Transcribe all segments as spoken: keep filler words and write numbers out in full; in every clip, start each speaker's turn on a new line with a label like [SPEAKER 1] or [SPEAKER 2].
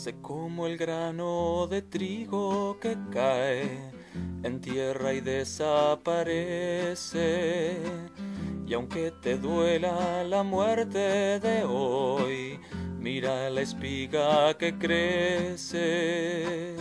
[SPEAKER 1] Sé como el grano de trigo que cae en tierra y desaparece. Y aunque te duela la muerte de hoy, mira la espiga que crece.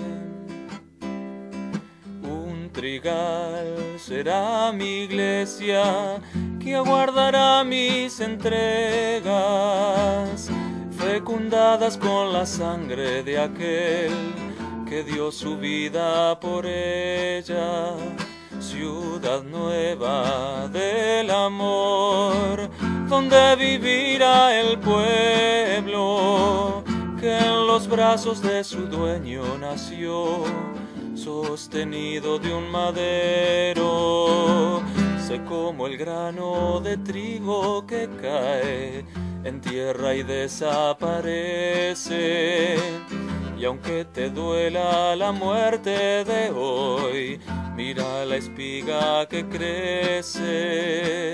[SPEAKER 1] Un trigal será mi iglesia que aguardará mis entregas, fecundadas con la sangre de aquel que dio su vida por ella. Ciudad nueva del amor, donde vivirá el pueblo que en los brazos de su dueño nació, sostenido de un madero. Sé como el grano de trigo que cae en tierra y desaparece. Y aunque te duela la muerte de hoy, mira la espiga que crece.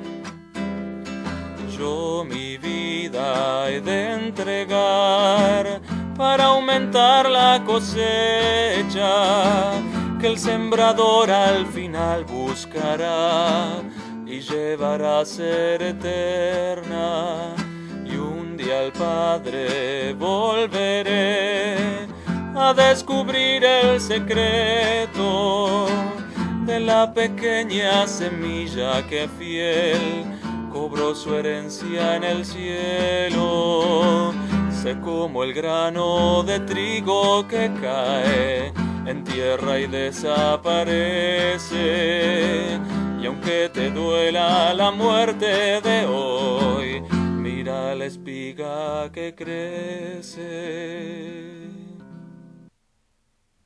[SPEAKER 1] Yo mi vida he de entregar para aumentar la cosecha que el sembrador al final buscará y llevará a ser eterna. Y un día al Padre volveré a descubrir el secreto de la pequeña semilla que fiel cobró su herencia en el cielo. Sé como el grano de trigo que cae en tierra y desaparece. Y aunque te duela la muerte de hoy, mira la espiga que crece.